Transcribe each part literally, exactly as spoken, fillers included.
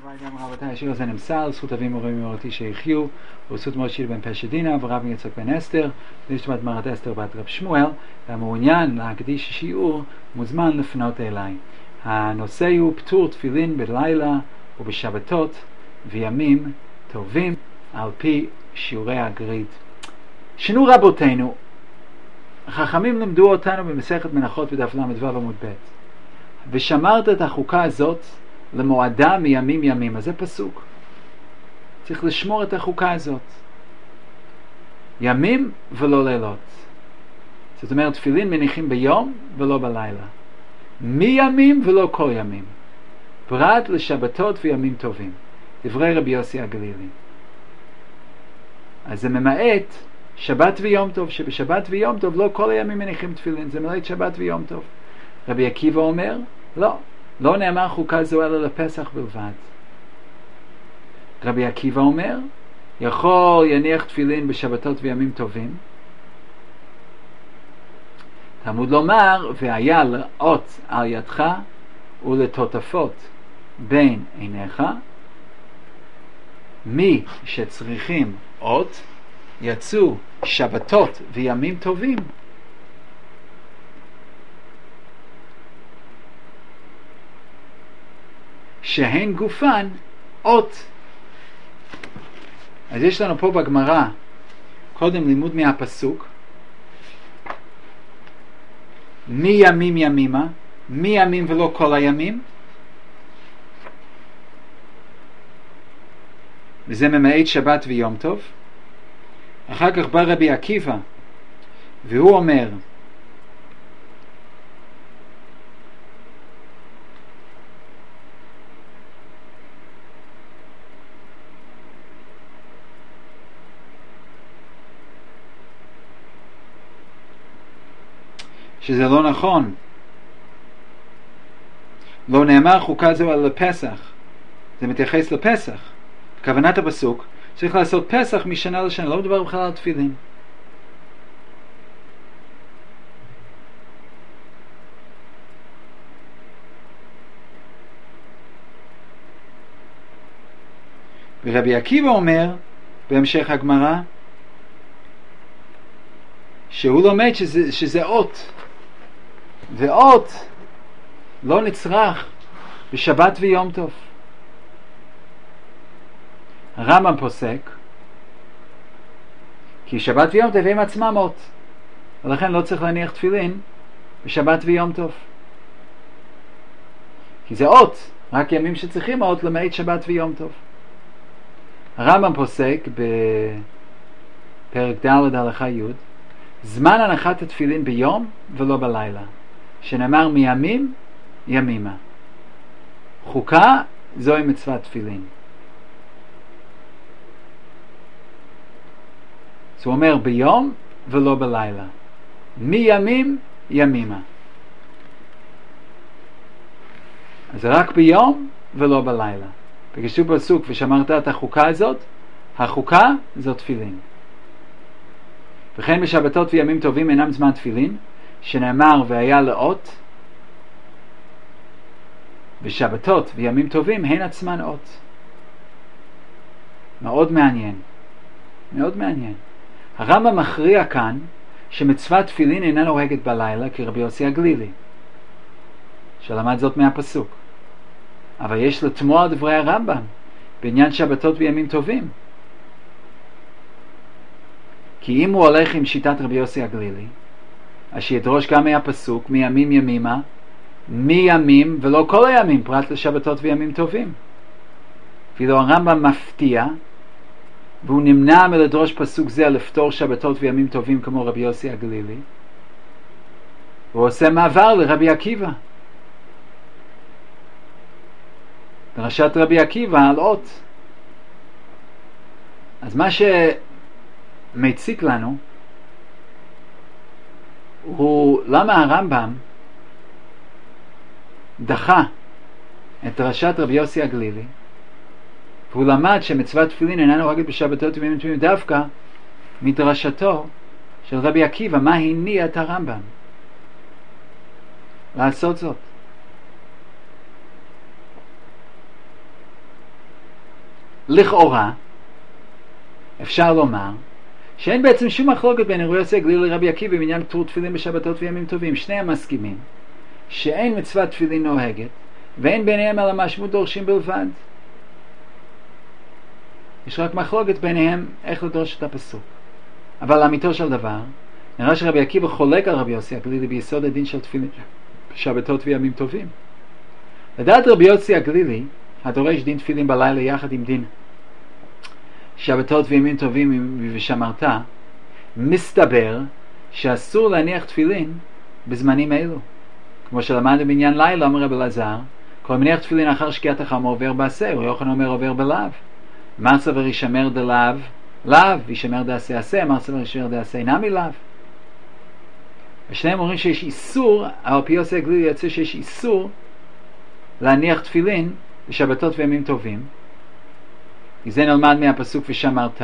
גם רבותיי, השיר הזה נמסר, זכות אבים הורים ומורתי שיחיו, ורשות משה בן פשדינה ורב יצחק בן אסתר, ונשמת מרת אסתר בת רב שמואל. והמעוניין להקדיש שיעור מוזמן לפנות אליי. הנושא הוא פטור תפילין בלילה ובשבתות וימים טובים על פי שיעורי הגריד. שנו רבותינו, החכמים למדו אותנו במסכת מנחות בדף למדו עמוד ב', ושמרת את החוקה הזאת למועדה מימים ימים. אז זה פסוק, צריך לשמור את החוקה הזאת ימים ולא לילות. זאת אומרת, תפילין מניחים ביום ולא בלילה, מימים ולא כל ימים, פרט לשבתות וימים טובים, דברי רבי יוסי הגלילי. אז זה ממעט שבת ויום טוב, שבשבת ויום טוב לא כל הימים מניחים תפילין, זה מלאת שבת ויום טוב. רבי עקיבא אומר, לא, לא נאמר חוקה זו אלא לפסח בלבד. רבי עקיבא אומר, יכול יניח תפילין בשבתות וימים טובים. תלמוד לומר, והיה לאות על ידך ולטוטפות בין עיניך. מי שצריכים אות יצאו שבתות וימים טובים, שהן גופן אות. אז יש לנו פה בגמרא קודם לימוד מהפסוק, מי ימים ימימה, מי ימים ולא כל הימים, וזה ממעט שבת ויום טוב. אחר כך בא רבי עקיבא והוא אומר, שזה לא נכון, לא נאמר חוקה זו על הפסח, זה מתייחס לפסח. כוונת הפסוק צריך לעשות פסח משנה לשנה, לא מדבר בכלל על תפילין. ורבי עקיבא אומר בהמשך הגמרא שהוא לומד שזה, שזה אות, ואות לא נצרך בשבת ויום טוב. הרמב"ם פוסק כי שבת ויום טוב הם עצמם אות, ולכן לא צריך להניח תפילין בשבת ויום טוב, כי זה אות, רק ימים שצריכים אות למעט שבת ויום טוב. הרמב"ם פוסק בפרק ד' הלכה י', זמן הנחת התפילין ביום ולא בלילה, שנאמר מימים ימימה. חוקה זוהי מצוות תפילין. אז הוא אומר ביום ולא בלילה, מימים ימימה. אז זה רק ביום ולא בלילה. וכשוב פסוק ושמרת את החוקה הזאת, החוקה זאת תפילין. וכן בשבתות וימים טובים אינם זמן תפילין, שנאמר והיה לאות. בשבתות וימים טובים הן עצמן אות. מאוד מעניין, מאוד מעניין. הרמב"ם מכריע כאן שמצוות תפילין אינה נוהגת בלילה כרבי יוסי הגלילי, שלמד זאת מהפסוק. אבל יש לתמוע על דברי הרמב"ם בעניין שבתות וימים טובים, כי אם הוא הולך עם שיטת רבי יוסי הגלילי, אז שידרוש גם מהפסוק מימים ימימה, מימים ולא כל הימים, פרט לשבתות וימים טובים. ואילו הרמב"ם מפתיע, והוא נמנע מלדרוש פסוק זה לפתור שבתות וימים טובים כמו רבי יוסי הגלילי, הוא עושה מעבר לרבי עקיבא, דרשת רבי עקיבא על אות. אז מה שמציק לנו הוא למה הרמב"ם דחה את דרשת רבי יוסי הגלילי, והוא למד שמצוות תפילין אינה נוהגת בשבתות וימים טובים דווקא מדרשתו של רבי עקיבא. מה הניע את הרמב"ם לעשות זאת? לכאורה אפשר לומר שאין בעצם שום מחלוקת בין רבי יוסי הגלילי לרבי עקיבא בעניין פטור תפילין בשבתות וימים טובים. שניהם מסכימים שאין מצוות תפילין נוהגת ואין ביניהם אלא משמעות דורשים בלבד. יש רק מחלוקת ביניהם איך לדרוש את הפסוק. אבל לאמיתו של דבר נראה שרבי עקיבא חולק על רבי יוסי הגלילי ביסוד הדין של תפילין בשבתות וימים טובים. לדעת רבי יוסי הגלילי הדורש דין תפילין בלילה יחד עם דין שבתות וימים טובים ושמרת, מסתבר שאסור להניח תפילין בזמנים אלו. כמו שלמדנו בעניין לילה, אומר רבי אלעזר, כל מניח תפילין אחר שקיעת החמה עובר בעשה, או יוחנן אומר עובר בלאו. מה סבר ישמר דלאו? לאו, וישמר דעשה עשה, מה סבר ישמר דעשה נמי לאו. ושניהם אומרים שיש איסור, על פי יוסי הגלילי יוצא שיש איסור להניח תפילין בשבתות וימים טובים. זה נלמד מהפסוק ושמרת,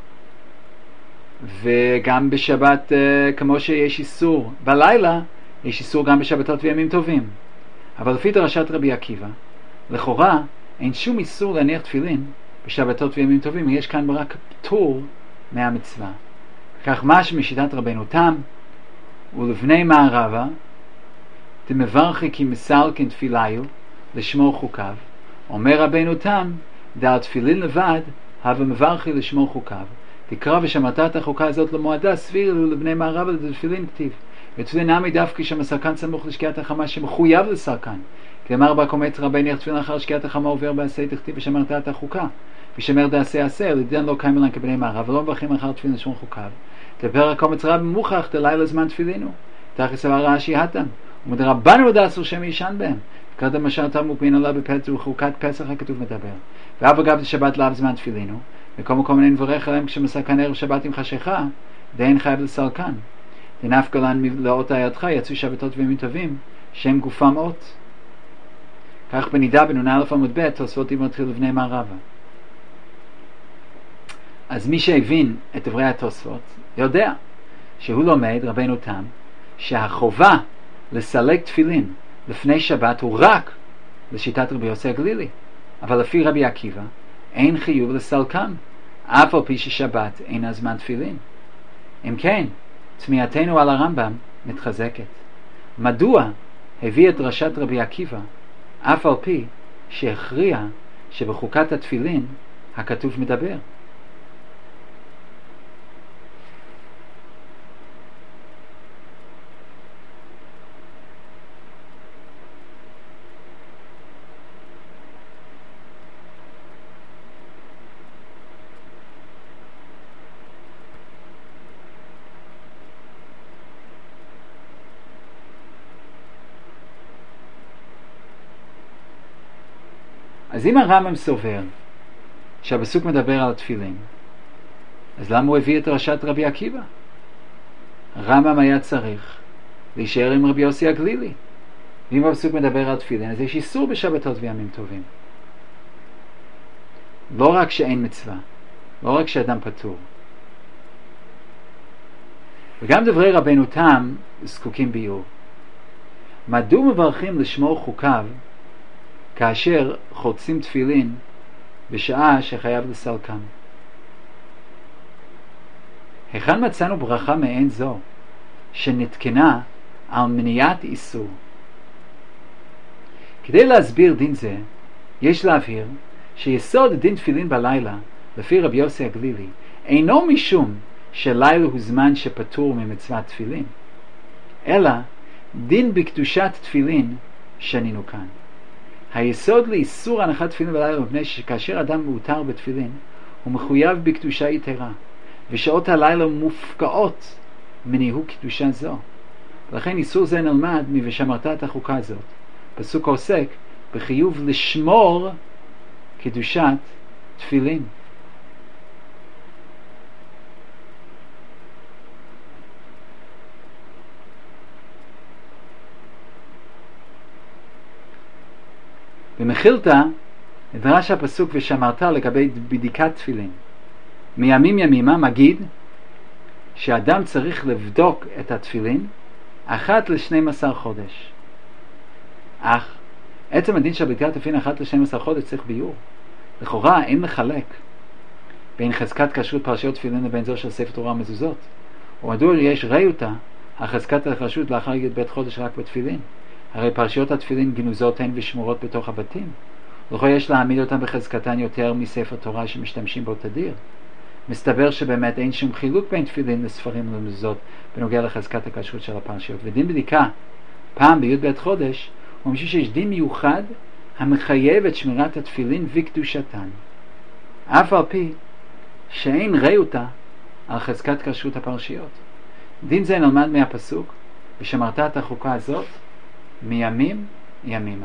וגם בשבת כמו שיש איסור בלילה, יש איסור גם בשבתות וימים טובים. אבל לפי דרשת רבי עקיבא, לכאורה אין שום איסור להניח תפילין בשבתות וימים טובים, יש כאן רק פטור מהמצווה. כך משמע משיטת רבנו תם ולבני מערבה דמברכי כי מסלקין תפילאיו לשמור חוקיו. אומר רבנו תם, דעת תפילין לבד הווה מברכי לשמור חוקיו. תקרא ושמרת את החוקה הזאת למועדה, סביר לבני מערבה לתפילין כתיב. ותפילין נמי דווקא שמסרקן סמוך לשקיעת החמה שמחויב לסרקן. כלומר בקומץ רבי ניח תפילין אחר שקיעת החמה עובר בעשה תכתיב ושמרת את החוקה. ושמר דעשה עשה, לדין לא קיים אלן כבני מערבה, ולא מברכים אחר תפילין לשמור חוקיו. דבר הקומץ רבי מוכח דלילה זמן תפילינו. תחי סבר רש"י התם. ומדרבנו דאסור שם ישן בהם. קראת משל תמוק בין עלה בפסח וחוקת פסח הכתוב מדבר. ואף אגב שבת לאו זמן תפילינו. וכל מקום אין מברך עליהם כשמסרקן ערב שבת עם חשיכה, דאין חייב לסרקן. דנפקא לן לאות הידך יצאו שבתות וימים טובים, שם גופם אות. כך בנידה בנ"א עמוד ב' תוספות דיבר מתחיל לבני מערבה. אז מי שהבין את דברי התוספות יודע שהוא לומד רבנו תם שהחובה לסלק תפילין לפני שבת הוא רק לשיטת רבי יוסי הגלילי, אבל לפי רבי עקיבא אין חיוב לסלקם אף על פי ששבת אין הזמן תפילין. אם כן, תמיהתנו על הרמב"ם מתחזקת. מדוע הביא את דרשת רבי עקיבא אף על פי שהכריע שבחוקת התפילין הכתוב מדבר? אז אם הרמב"ם סובר שהפסוק מדבר על התפילין, אז למה הוא הביא את דרשת רבי עקיבא? הרמב"ם היה צריך להישאר עם רבי יוסי הגלילי. ואם הפסוק מדבר על תפילין, אז יש איסור בשבתות וימים טובים. לא רק שאין מצווה, לא רק שאדם פטור. וגם דברי רבנו תם זקוקים ביור. מדוע מברכים לשמור חוקיו כאשר חוצים תפילין בשעה שחייב לסלקם? היכן מצאנו ברכה מעין זו שנתקנה על מניעת איסור? כדי להסביר דין זה יש להבהיר שיסוד דין תפילין בלילה לפי רבי יוסי הגלילי אינו משום שלילה הוא זמן שפטור ממצוות תפילין, אלא דין בקדושת תפילין שנינו כאן. היסוד לאיסור הנחת תפילין בלילה מפני שכאשר אדם מאותר בתפילין הוא מחויב בקדושה יתרה, ושעות הלילה מופקעות מניהוג קדושה זו. לכן איסור זה נלמד מ"ושמרת את החוקה הזאת". פסוק עוסק בחיוב לשמור קדושת תפילין. במחילתא נדרש הפסוק ושמרת לגבי בדיקת תפילין. מימים ימימה מגיד שאדם צריך לבדוק את התפילין אחת ל-שנים עשר חודש. אך עצם הדין של בדיקת תפילין אחת ל-שנים עשר חודש צריך ביור. לכאורה אין לחלק בין חזקת כשרות פרשיות תפילין לבין זו של ספר תורה ומזוזות. ומדוע יש ראיותה החזקת הכשרות לאחר י' בית חודש רק בתפילין? הרי פרשיות התפילין גנוזות הן ושמורות בתוך הבתים. לכאורה יש להעמיד אותן בחזקתן יותר מספר תורה שמשתמשים בו תדיר. מסתבר שבאמת אין שום חילוק בין תפילין לספרים ולמזוזות בנוגע לחזקת הכשרות של הפרשיות. ודין בדיקה פעם בי' בית חודש הוא משהו שיש דין מיוחד המחייב את שמירת התפילין וקדושתן, אף על פי שאין ראיותה על חזקת כשרות הפרשיות. דין זה נלמד מהפסוק ושמרת את החוקה הזאת מימים ימימה.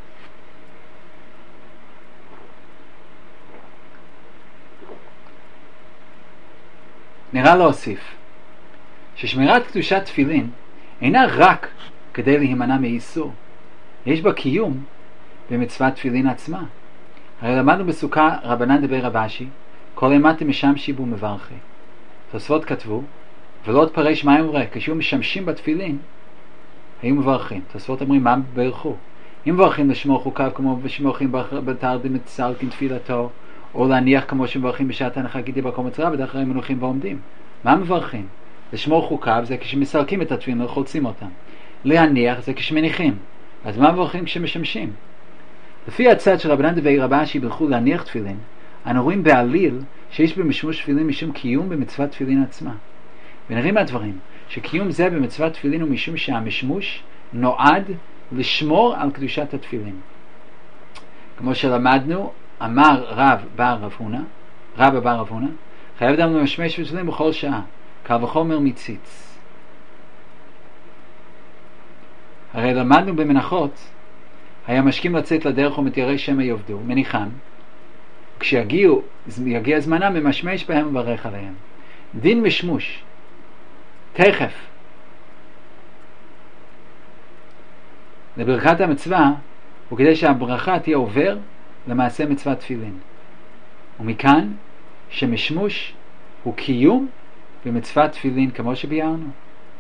נראה להוסיף ששמירת קדושת תפילין אינה רק כדי להימנע מאיסור, יש בה קיום במצוות תפילין עצמה. הרי למדנו בסוכה רבנן דבר רבשי כל אימתם משם שיבו מברכי. תוספות כתבו ולא תפרש מה אמרה, כשהיו משמשים בתפילין היו מברכים. תוספות אומרים מה ברכו? אם מברכים לשמור חוקיו כמו שמברכים בתרדים את סלקין תפילתו, או להניח כמו שמברכים בשעת הנחה גידי בקום הצרה בדרך כלל מנוחים ועומדים. מה מברכים? לשמור חוקיו זה כשמסלקים את התפילין וחולצים אותם. להניח זה כשמניחים. אז מה מברכים כשמשמשים? לפי הצד של רבנן דבי רבשי ברכו להניח תפילין, אנו רואים בעליל שיש במשמוש תפילין משום קיום במצוות תפילין עצמה. ונראים מהדברים שקיום זה במצוות תפילין הוא משום שהמשמוש נועד לשמור על קדושת התפילין. כמו שלמדנו, אמר רב בר רב הונא, רב בר רב הונא, חייב אדם למשמש בתפילין בכל שעה, קל וחומר מציץ. הרי למדנו במנחות, היה משכים לצאת לדרך ומתיירי שמא יעבדו, מניחם, כשיגיעו, יגיע זמנם, ממשמש בהם וברך עליהם. דין משמוש, תכף, לברכת המצווה, הוא כדי שהברכה תהיה עובר למעשה מצוות תפילין. ומכאן שמשמוש הוא קיום במצוות תפילין כמו שביארנו.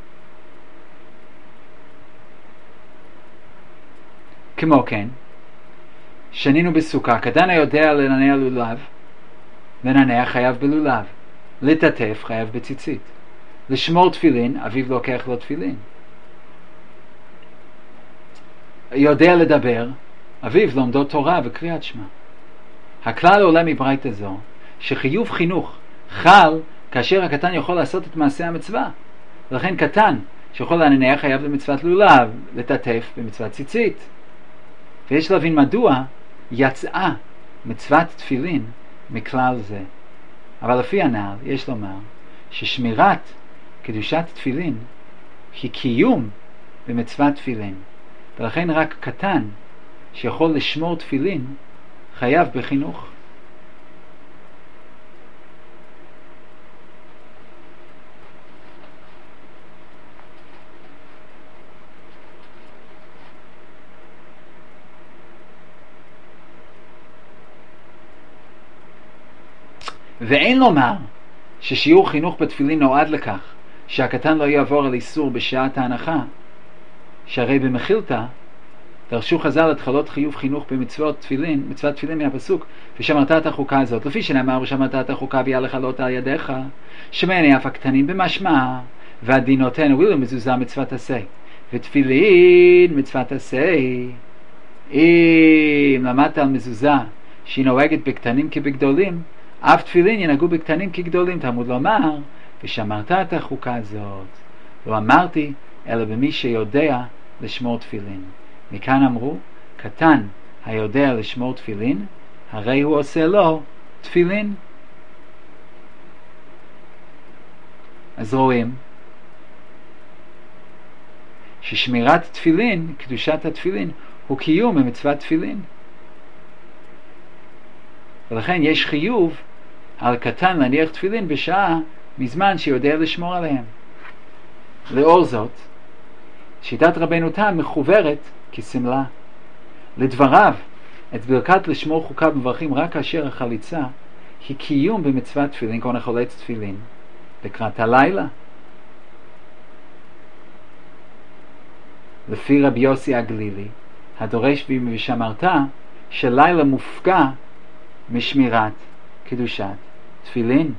כמו כן, שנינו בסוכה, קטן היודע לנענע לולב, לנענע חייב בלולב, לטטף חייב בציצית, לשמור תפילין, אביו לוקח לו תפילין. יודע לדבר, אביו לומדו תורה וקריאת שמע. הכלל עולה מברייתא זו, שחיוב חינוך חל כאשר הקטן יכול לעשות את מעשה המצווה. ולכן קטן שיכול להנענע חייב במצוות לולב, לטטף במצוות ציצית. ויש להבין מדוע יצאה מצוות תפילין מכלל זה. אבל לפי הנ"ל יש לומר ששמירת קדושת תפילין היא קיום במצוות תפילין, ולכן רק קטן שיכול לשמור תפילין חייב בחינוך. ואין לומר ששיעור חינוך בתפילין נועד לכך שהקטן לא יעבור על איסור בשעת ההנחה, שהרי במחילתא דרשו חז"ל התחלות חיוב חינוך במצוות תפילין, מצוות תפילין מהפסוק ושמרת את החוקה הזאת, לפי שנאמר ושמרת את החוקה והיה לך לא על ידיך, שמעני אף הקטנים במשמע, והדינותינו ווילה מזוזה מצוות עשה, ותפילין מצוות עשה. אם למדת על מזוזה שהיא נוהגת בקטנים כבגדולים, אף תפילין ינהגו בקטנים כגדולים. תלמוד לומר ושמרת את החוקה הזאת, לא אמרתי אלא במי שיודע לשמור תפילין. מכאן אמרו קטן היודע לשמור תפילין, הרי הוא עושה לו תפילין. אז רואים ששמירת תפילין, קדושת התפילין, הוא קיום במצוות תפילין, ולכן יש חיוב על קטן להניח תפילין בשעה מזמן שיודע לשמור עליהם. לאור זאת, שיטת רבנו תם מחוברת כסמלה. לדבריו, את ברכת לשמור חוקה מברכים רק כאשר החליצה היא קיום במצוות תפילין, כהן החולץ תפילין לקראת הלילה. לפי רבי יוסי הגלילי, הדורש ושמרת שלילה מופקע משמירת קדושת תפילין.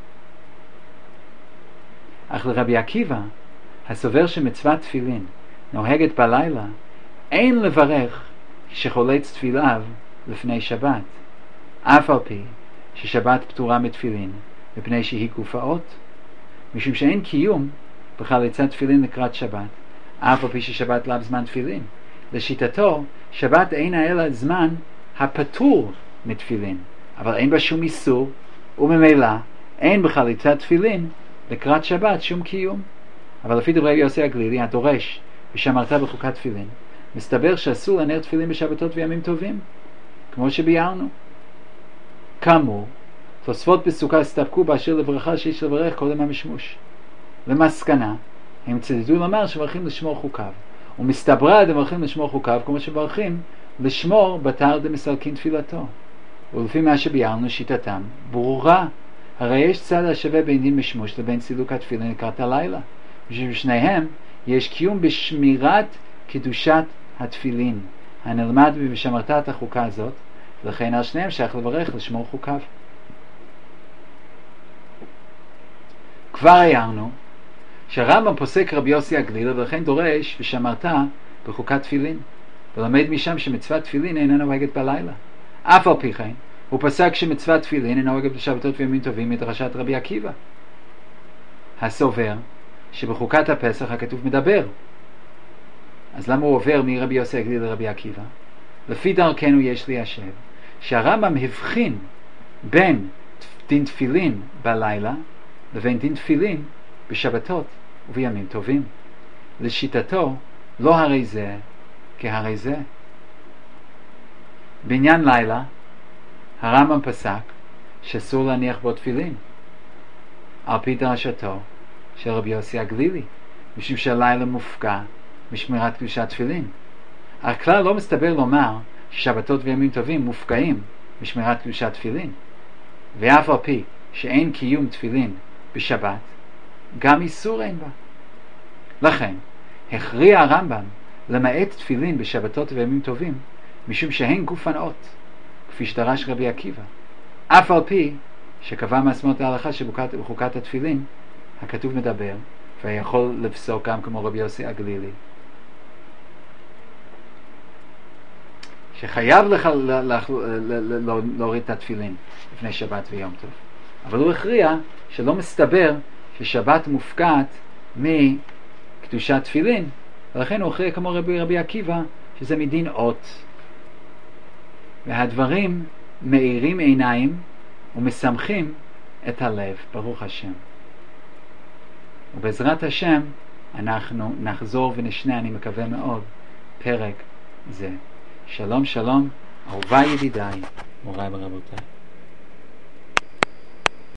אך לרבי עקיבא, הסובר שמצוות תפילין נוהגת בלילה, אין לברך שחולץ תפיליו לפני שבת, אף על פי ששבת פטורה מתפילין, מפני שהיא גופאות, משום שאין קיום בחליצת תפילין לקראת שבת, אף על פי ששבת לאו זמן תפילין. לשיטתו, שבת אינה אלא זמן הפטור מתפילין, אבל אין בה שום איסור, וממילא אין בחליצת תפילין לקראת שבת שום קיום. אבל לפי דברי יוסי הגלילי, הדורש ושמרת בחוקת תפילין, מסתבר שאסור לנר תפילין בשבתות וימים טובים, כמו שביארנו. כאמור, תוספות בסוכה הסתפקו באשר לברכה שיש לברך קודם המשמוש. למסקנה, הם צדדו לומר שמברכים לשמור חוקיו, ומסתברה דברכים לשמור חוקיו כמו שברכים לשמור בתר דמסלקין תפילתו. ולפי מה שביארנו, שיטתם ברורה, הרי יש צד השווה בין דין משמוש לבין סילוק התפילין לקראת הלילה, ושבשניהם יש קיום בשמירת קדושת התפילין הנלמד בשמרת את החוקה הזאת, ולכן על שניהם שייך לברך לשמור חוקיו. כבר הערנו שהרמב"ם פוסק רבי יוסי הגלילי, ולכן דורש ושמרת בחוקת תפילין, ולמד משם שמצוות תפילין אינה נוהגת בלילה. אף על פי כן הוא פסק שמצוות תפילין אינה נוהגת בשבתות וימים טובים מדרשת רבי עקיבא, הסובר שבחוקת הפסח הכתוב מדבר. אז למה הוא עובר מרבי יוסי הגלילי לרבי עקיבא? לפי דרכנו יש ליישב שהרמב"ם הבחין בין דין תפילין בלילה לבין דין תפילין בשבתות ובימים טובים. לשיטתו לא הרי זה כהרי זה. בעניין לילה הרמב"ם פסק שאסור להניח בו תפילין, על פי דרשתו של רבי יוסי הגלילי, משום שהלילה מופקע משמירת קדושת תפילין. אך כלל לא מסתבר לומר ששבתות וימים טובים מופקעים משמירת קדושת תפילין, ואף על פי שאין קיום תפילין בשבת, גם איסור אין בה. לכן הכריע הרמב"ם למעט תפילין בשבתות וימים טובים, משום שהן גופנאות, כפי שדרש רבי עקיבא, אף על פי שקבע מעצמות ההלכה שבחוקת התפילין הכתוב מדבר, ויכול לפסוק גם כמו רבי יוסי הגלילי, שחייב לך להוריד את התפילין לפני שבת ויום טוב. אבל הוא הכריע שלא מסתבר ששבת מופקעת מקדושת תפילין, ולכן הוא הכריע כמו רבי, רבי עקיבא שזה מדין אות. והדברים מאירים עיניים ומשמחים את הלב, ברוך השם. ובעזרת השם אנחנו נחזור ונשנה, אני מקווה מאוד, פרק זה. שלום שלום, אהוביי ידידיי, מוריי ורבותיי.